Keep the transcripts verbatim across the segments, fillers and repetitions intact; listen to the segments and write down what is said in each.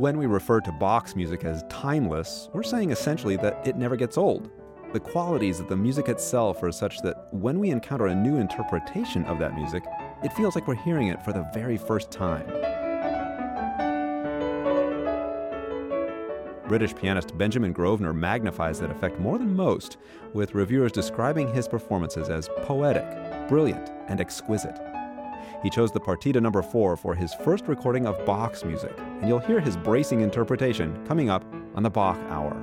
When we refer to Bach's music as timeless, we're saying essentially that it never gets old. The qualities of the music itself are such that when we encounter a new interpretation of that music, it feels like we're hearing it for the very first time. British pianist Benjamin Grosvenor magnifies that effect more than most, with reviewers describing his performances as poetic, brilliant, and exquisite. He chose the Partita number four for his first recording of Bach's music, and you'll hear his bracing interpretation coming up on the Bach Hour.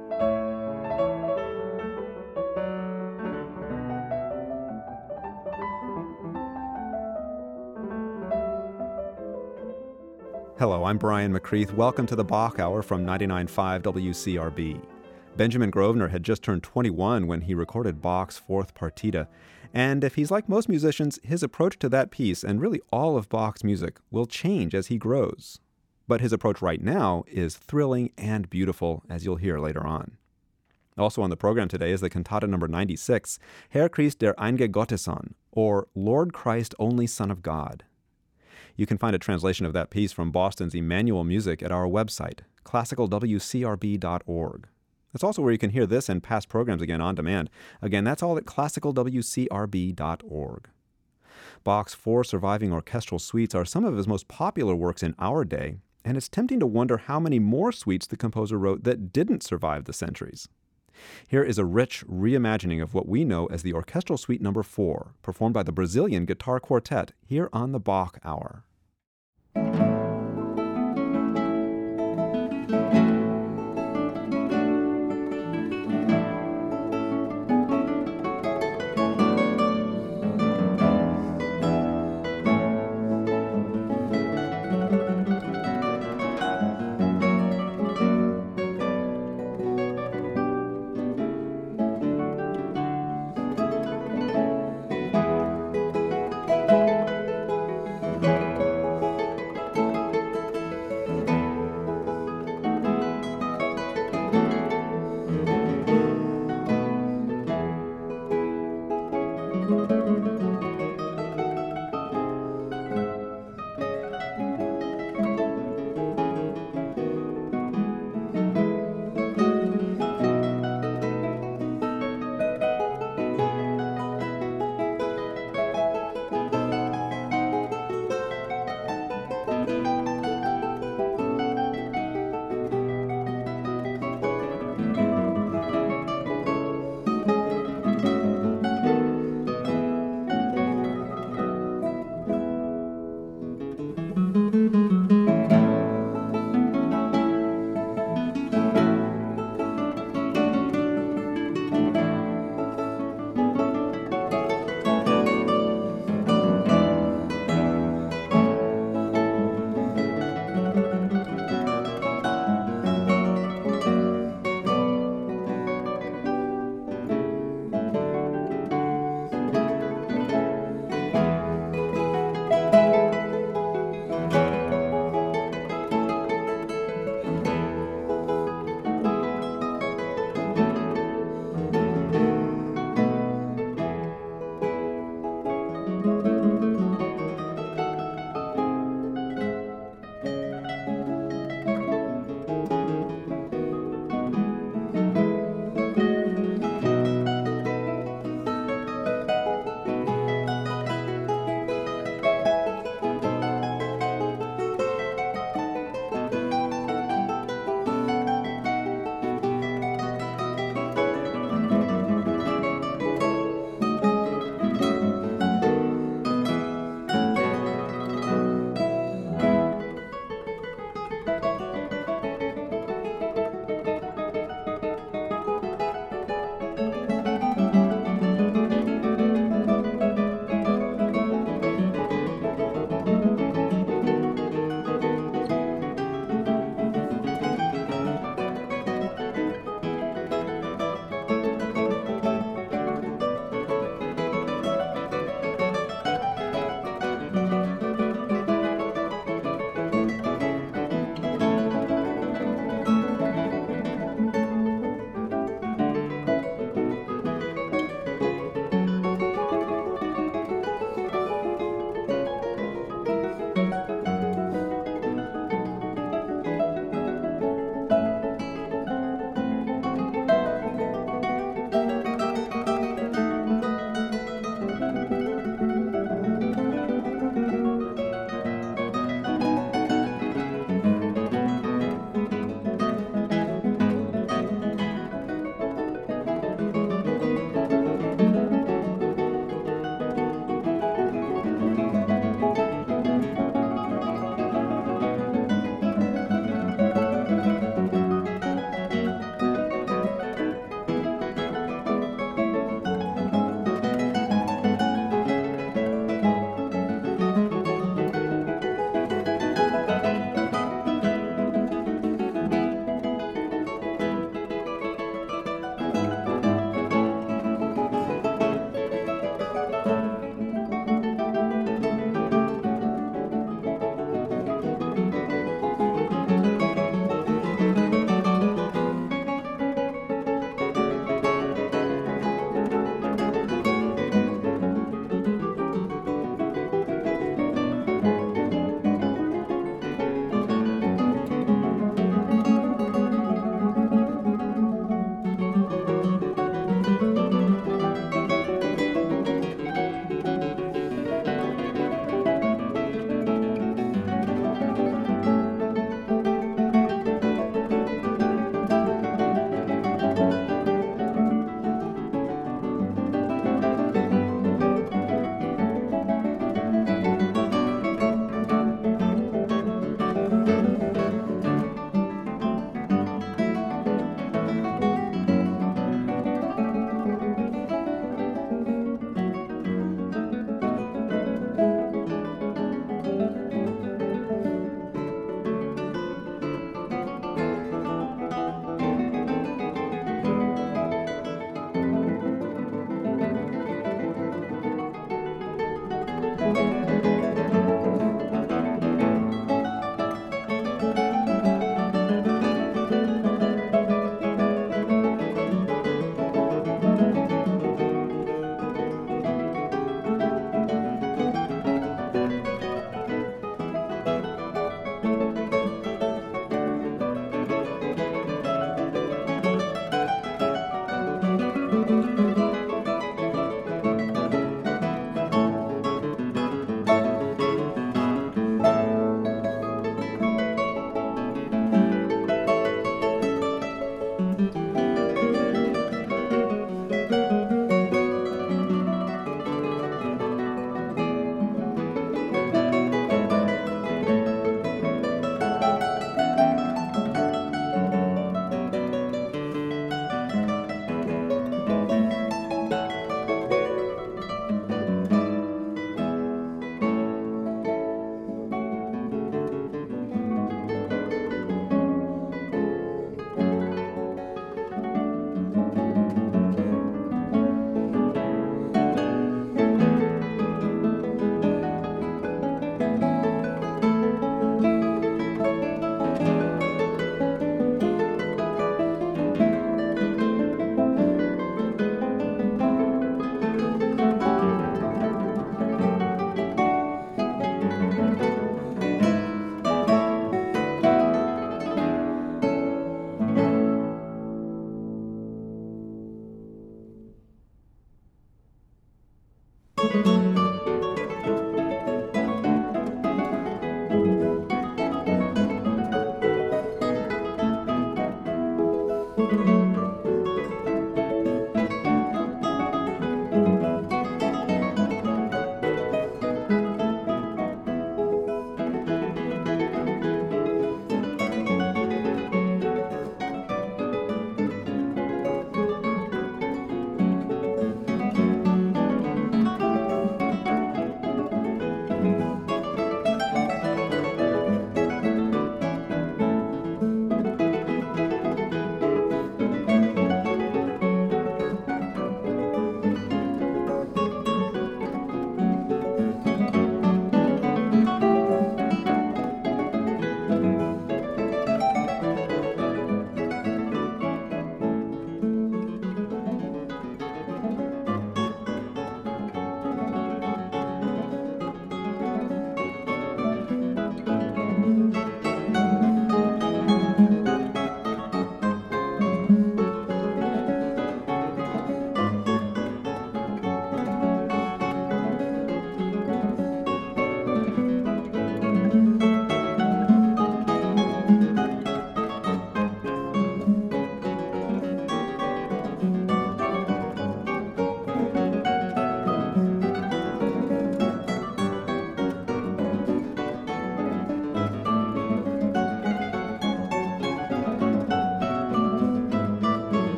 Hello, I'm Brian McCreath. Welcome to the Bach Hour from ninety-nine point five W C R B. Benjamin Grosvenor had just turned twenty-one when he recorded Bach's fourth Partita, and if he's like most musicians, his approach to that piece, and really all of Bach's music, will change as he grows. But his approach right now is thrilling and beautiful, as you'll hear later on. Also on the program today is the cantata number ninety-six, Herr Christ der einge Gottessohn, or Lord Christ, Only Son of God. You can find a translation of that piece from Boston's Emmanuel Music at our website, classical w c r b dot org. That's also where you can hear this and past programs again on demand. Again, that's all at classical w c r b dot org. Bach's four surviving orchestral suites are some of his most popular works in our day, and it's tempting to wonder how many more suites the composer wrote that didn't survive the centuries. Here is a rich reimagining of what we know as the Orchestral Suite number four, performed by the Brazilian Guitar Quartet here on the Bach Hour.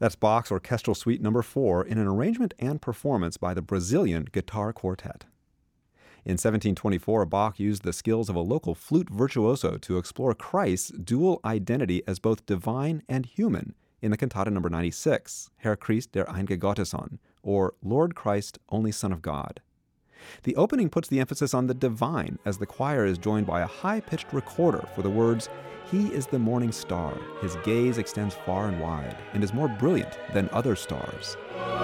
That's Bach's Orchestral Suite number four in an arrangement and performance by the Brazilian Guitar Quartet. In seventeen twenty-four, Bach used the skills of a local flute virtuoso to explore Christ's dual identity as both divine and human in the cantata number ninety-six, Herr Christ der einge Gottessohn, or Lord Christ, only Son of God. The opening puts the emphasis on the divine as the choir is joined by a high-pitched recorder for the words, "He is the morning star, his gaze extends far and wide, and is more brilliant than other stars."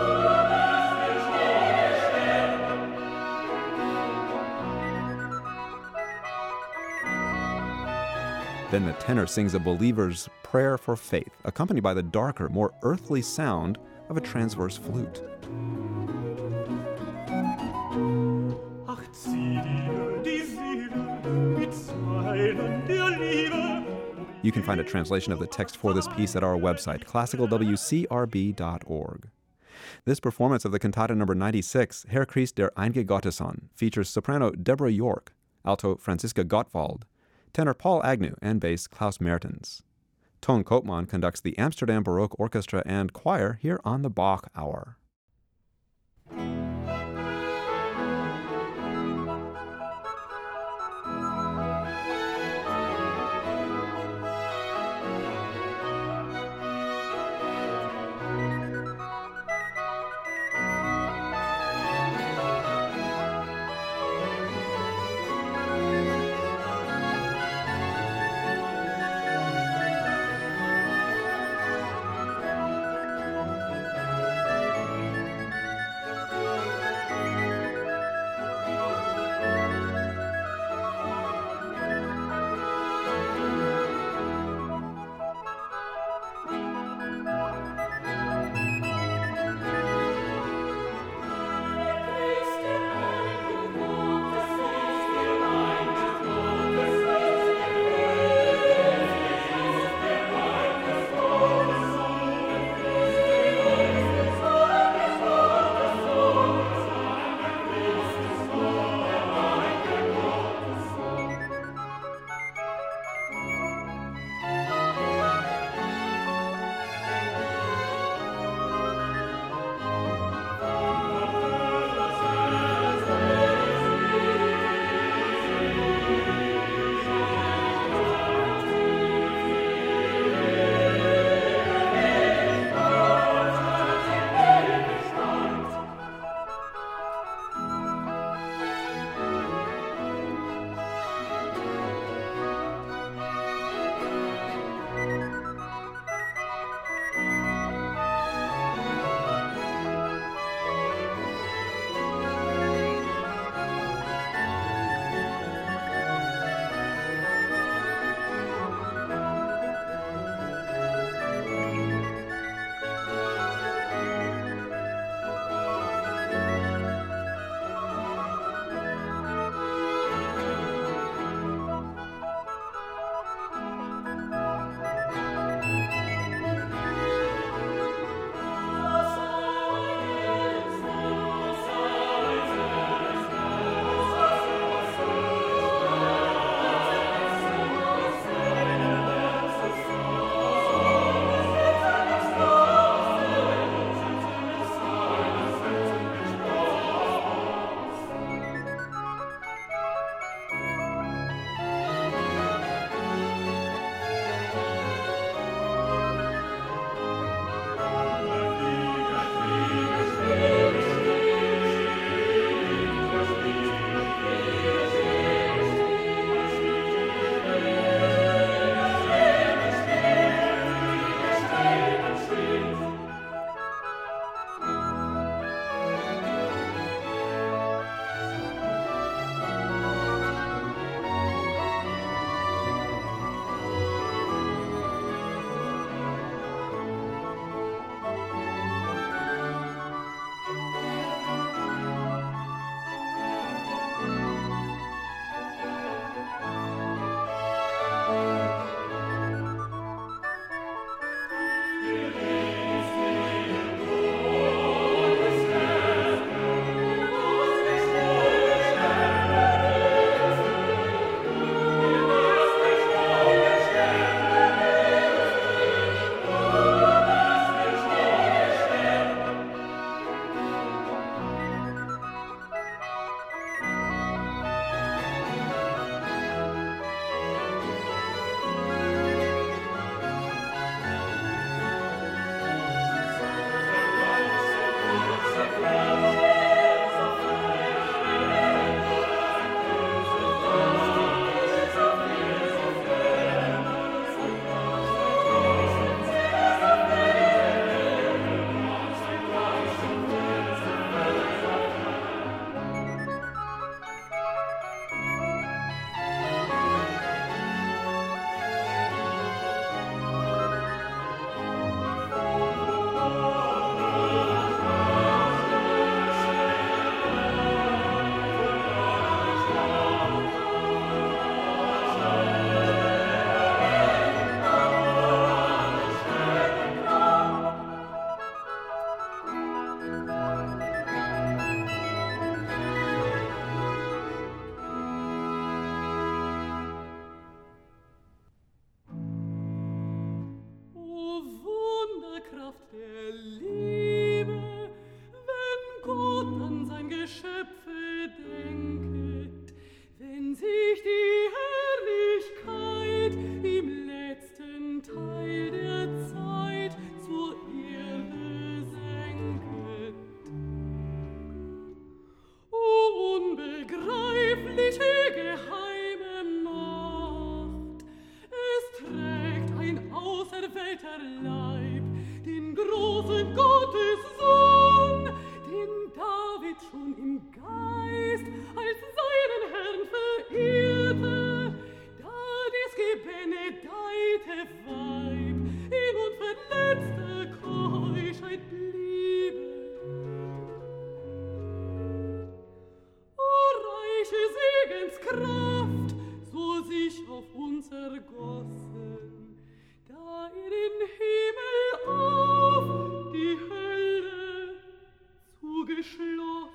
Then the tenor sings a believer's prayer for faith, accompanied by the darker, more earthly sound of a transverse flute. You can find a translation of the text for this piece at our website, classical w c r b dot org. This performance of the cantata number ninety-six, Herr Christ der einge Gottessohn, features soprano Deborah York, alto Franziska Gottwald, tenor Paul Agnew, and bass Klaus Mertens. Toon Koopman conducts the Amsterdam Baroque Orchestra and Choir here on the Bach Hour. auf uns ergossen, da er den Himmel auf, die Hölle zugeschlossen.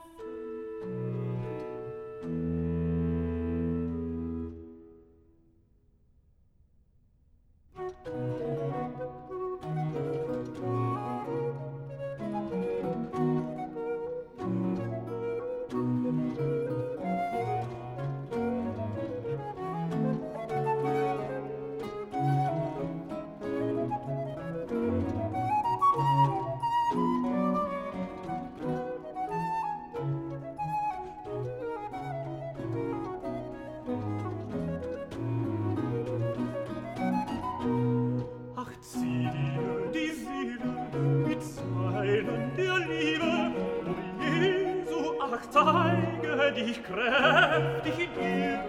Zeige dich kräftig in ihr.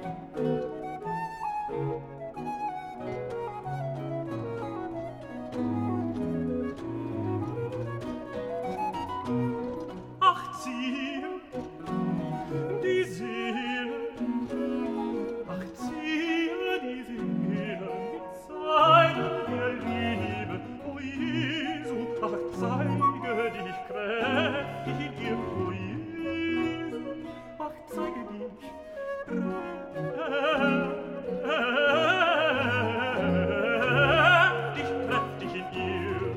Ach, ziehe die Seele, ach, ziehe die Seele mit Zeilen der Liebe, o Jesu, ach, zeige dich kräftig in ihr, o Jesu, ach, zeige dich kräftig, kräftig in ihr.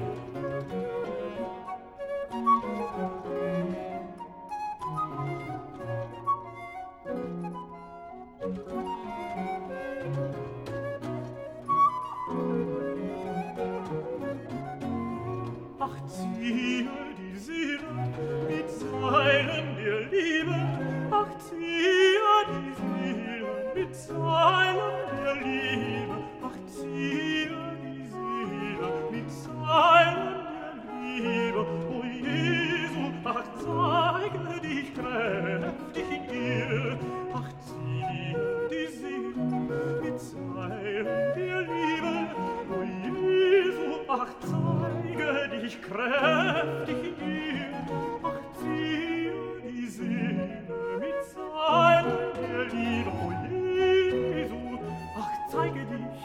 Ach, ziehe die Seele mit Zeilen der Liebe, ach, ziehe die Seele mit Zeilen der Liebe, ach, ziehe die Seele mit Zeilen der Liebe, o Jesu, ach, zeige dich kräftig in ihr, ach, ziehe die Seele mit Zeilen der Liebe, o Jesu, ach, zeige dich kräftig in ihr, ach, ziehe die Seele mit Zeilen der Liebe, o Jesu, ach, zeige dich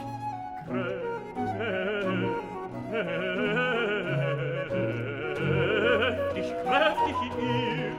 kräftig, kräftig in ihr.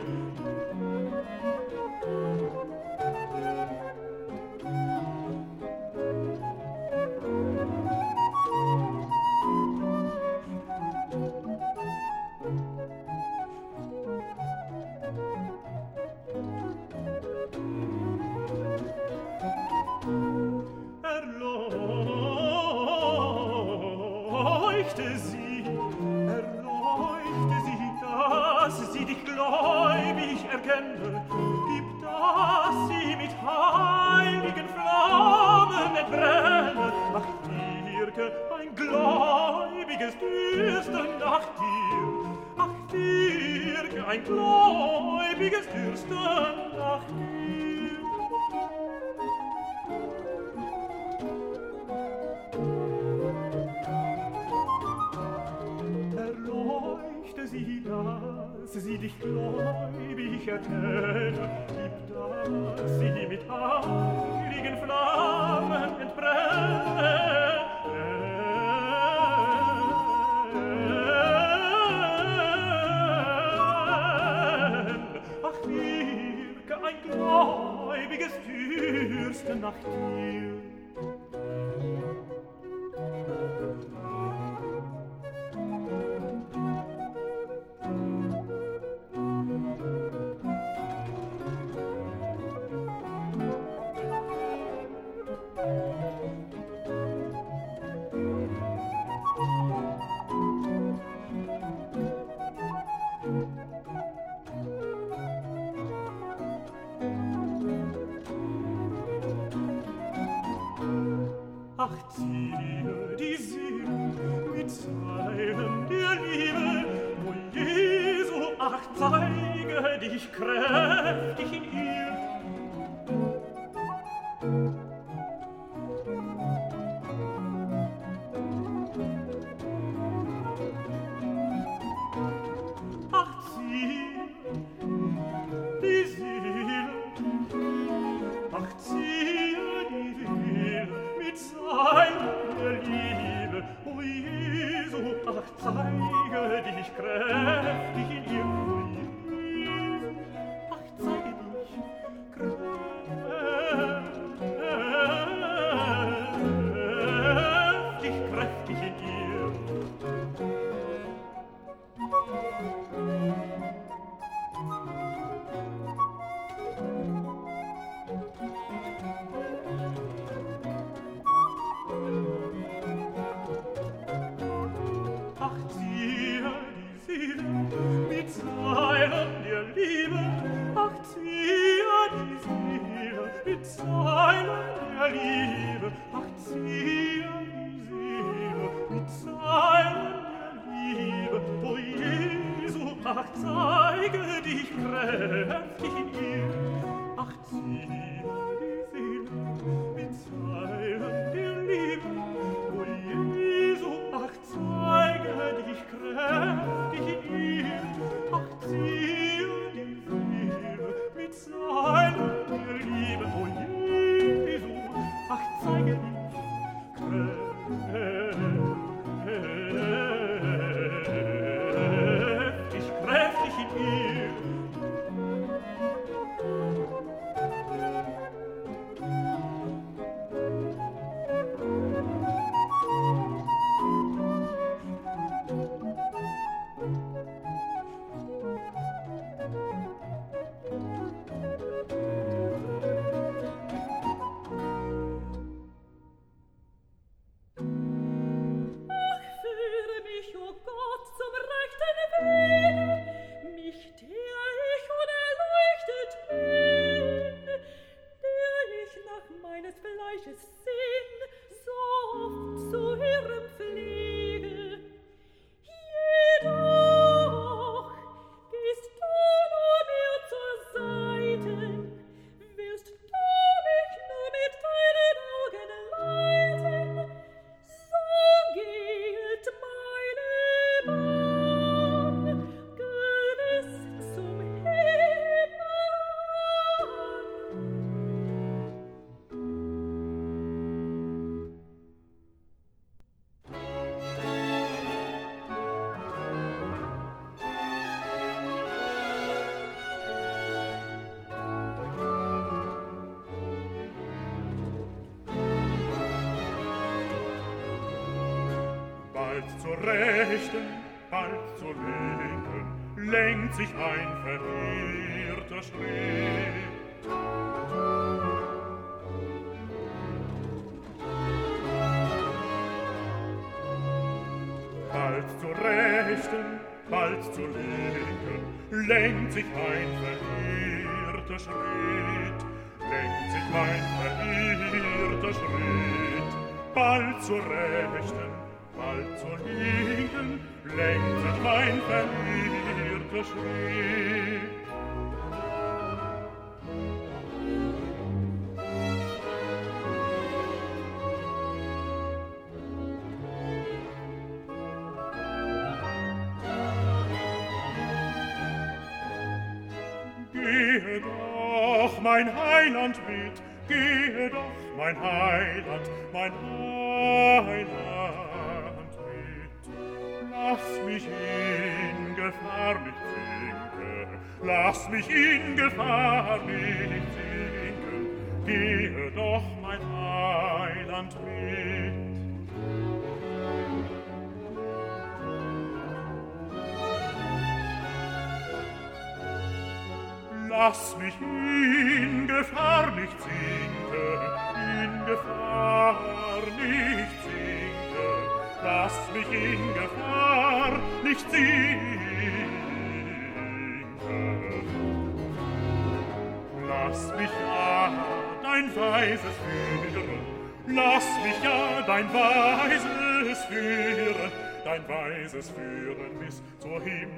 Erleuchte sie, erleuchte sie, dass sie dich gläubig erkenne, gib, dass sie mit heiligen Flammen entbrenne, ach, wirke ein gläubiges Dürsten nach dir, ach, wirke ein gläubiges Dürsten nach dir. Erleuchte sie, dass sie dich gläubig erkenne, gib, dass sie mit heiligen Flammen entbrenne. Ach, wirke ein gläubiges Dürsten nach dir. Ach, ziehe die Seele mit Zeilen der Liebe, o Jesu, ach, zeige dich kräftig in ihr. Ach, ziehe die Seele, ach, ziehe die Seele zeige dich kräftig in ihr. Ach, ziehe die Seele mit Zeilen der Liebe. O Jesu, ach, zeige dich kräftig in ihr. Ach, ziehe die Seele mit Zeilen der Liebe. O Jesu, ach, zeige dich kräftig, kräftig in ihr. Zur Rechten, bald zur Linken, lenkt sich ein verirrter Schritt. Bald zur Rechten, bald zur Linken, lenkt sich ein verirrter Schritt. Lenkt sich ein verirrter Schritt, bald zur Rechten, bald zur Linken, lenkt sich mein verirrter Schritt. Gehe doch, mein Heiland, mit, gehe doch, mein Heiland, mein Heiland. Lass mich in Gefahr nicht sinken, lass mich in Gefahr nicht sinken, gehe doch, mein Heiland, mit. Lass mich in Gefahr nicht sinken, in Gefahr nicht sinken, lass mich in Gefahr nicht sinken. Lass mich ja dein Weises führen, lass mich ja dein Weises führen, dein Weises führen bis zur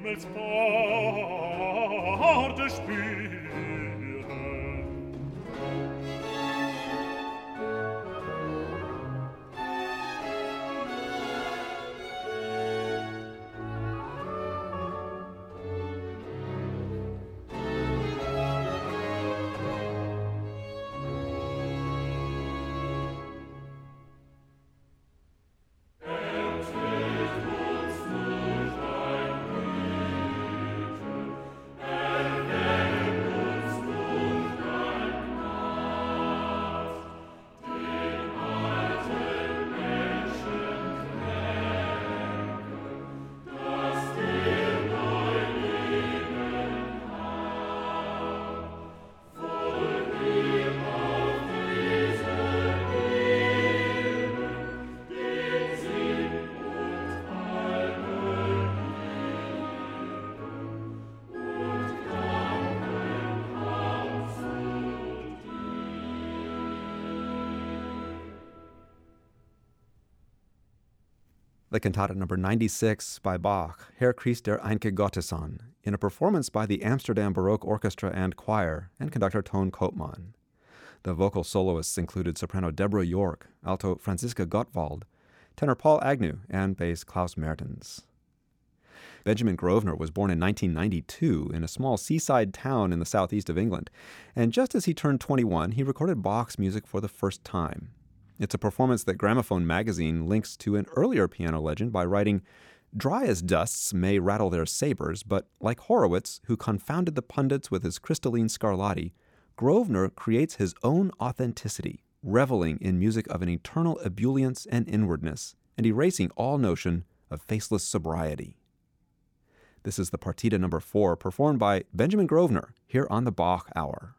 Himmelspforte spüren. Uns durch dein Güte, erweck uns the cantata number ninety-six by Bach, Herr Christ der Einke Gottessohn, in a performance by the Amsterdam Baroque Orchestra and Choir and conductor Toon Koopman. The vocal soloists included soprano Deborah York, alto Franziska Gottwald, tenor Paul Agnew, and bass Klaus Mertens. Benjamin Grosvenor was born in nineteen ninety-two in a small seaside town in the southeast of England, and just as he turned twenty-one, he recorded Bach's music for the first time. It's a performance that Gramophone magazine links to an earlier piano legend by writing, "Dry as dusts may rattle their sabers, but like Horowitz, who confounded the pundits with his crystalline Scarlatti, Grosvenor creates his own authenticity, reveling in music of an eternal ebullience and inwardness, and erasing all notion of faceless sobriety." This is the Partita number four, performed by Benjamin Grosvenor, here on the Bach Hour.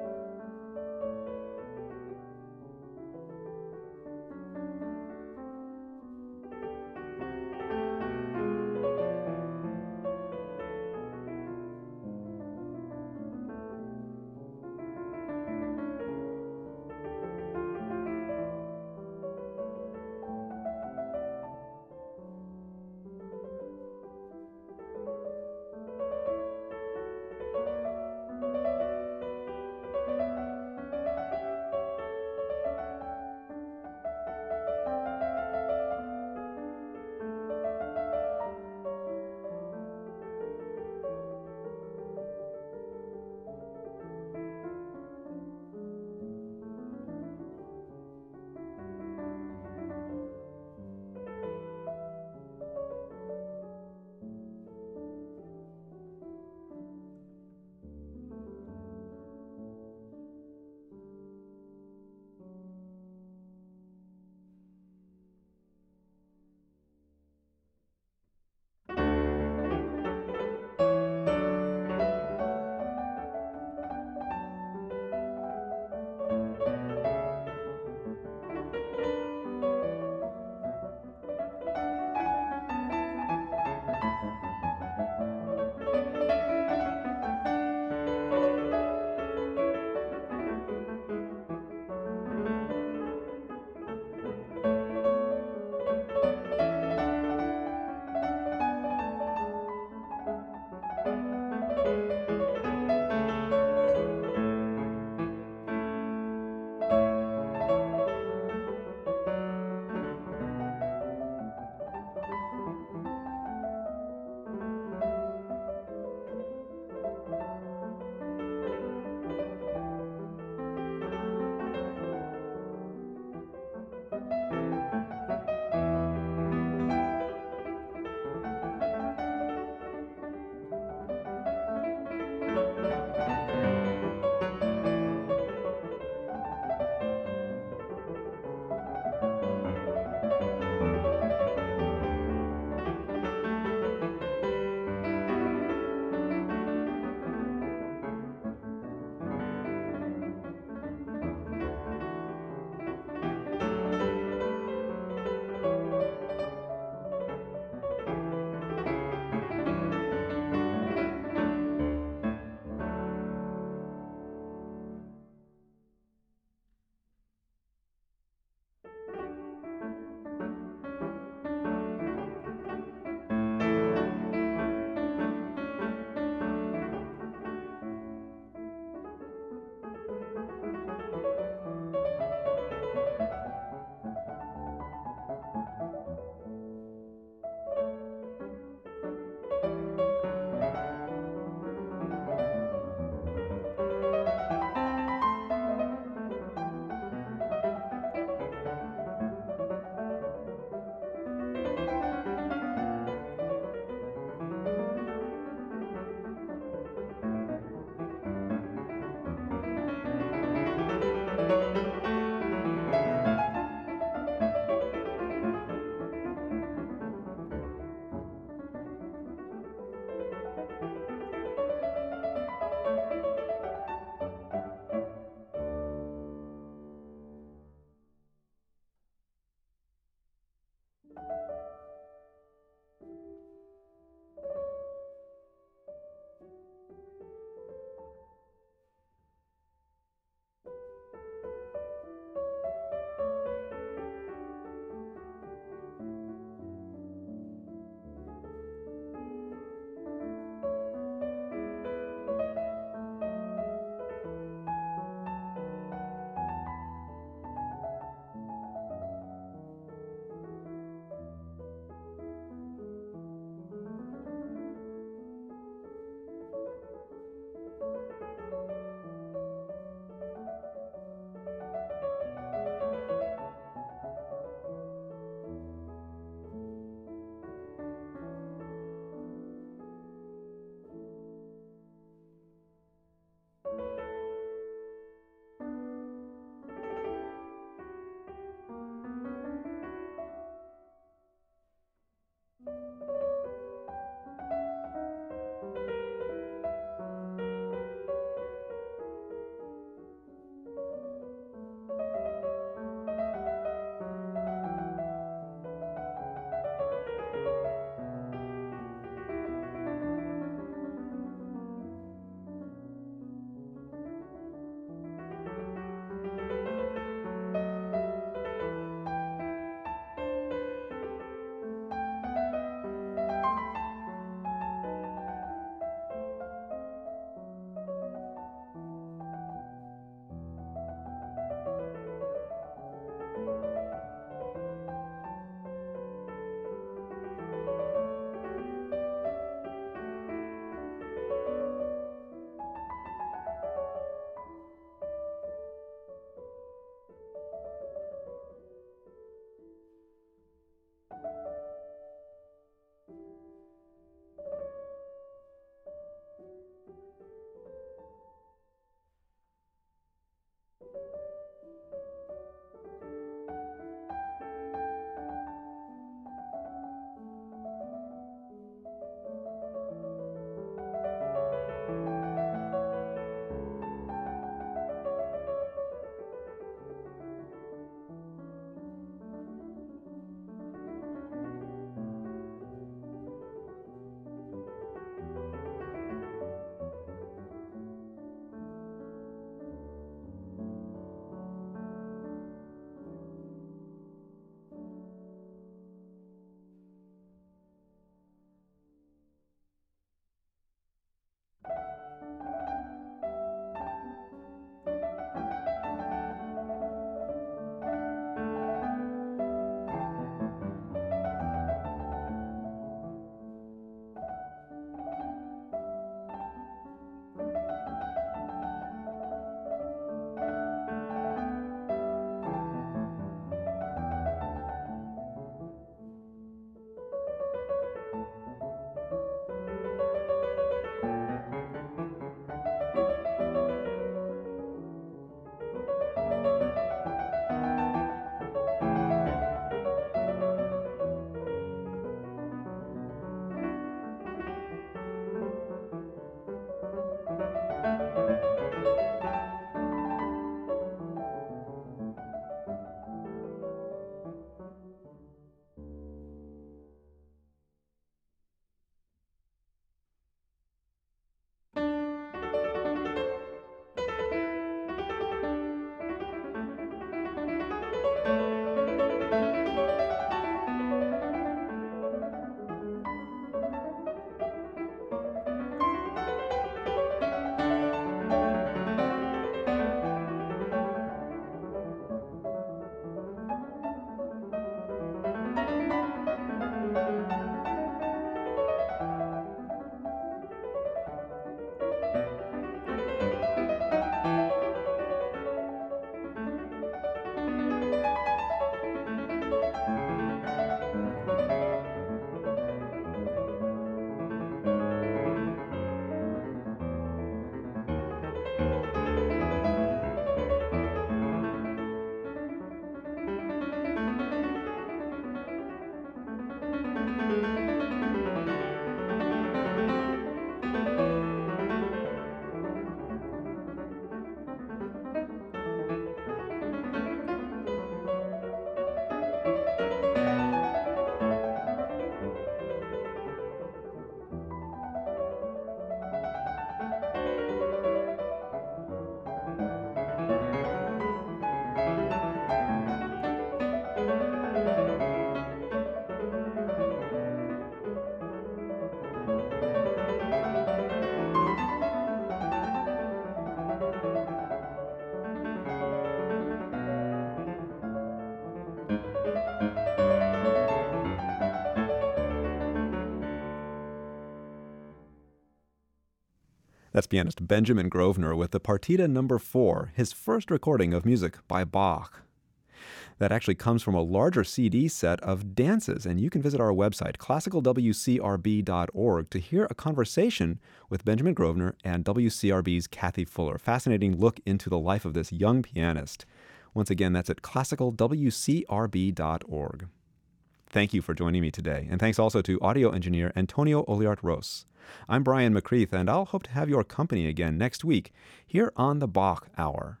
That's pianist Benjamin Grosvenor with the Partita number four, his first recording of music by Bach. That actually comes from a larger C D set of dances, and you can visit our website, classical w c r b dot org, to hear a conversation with Benjamin Grosvenor and W C R B's Kathy Fuller. Fascinating look into the life of this young pianist. Once again, that's at classical w c r b dot org. Thank you for joining me today, and thanks also to audio engineer Antonio Oliart-Ros. I'm Brian McCreath, and I'll hope to have your company again next week here on the Bach Hour.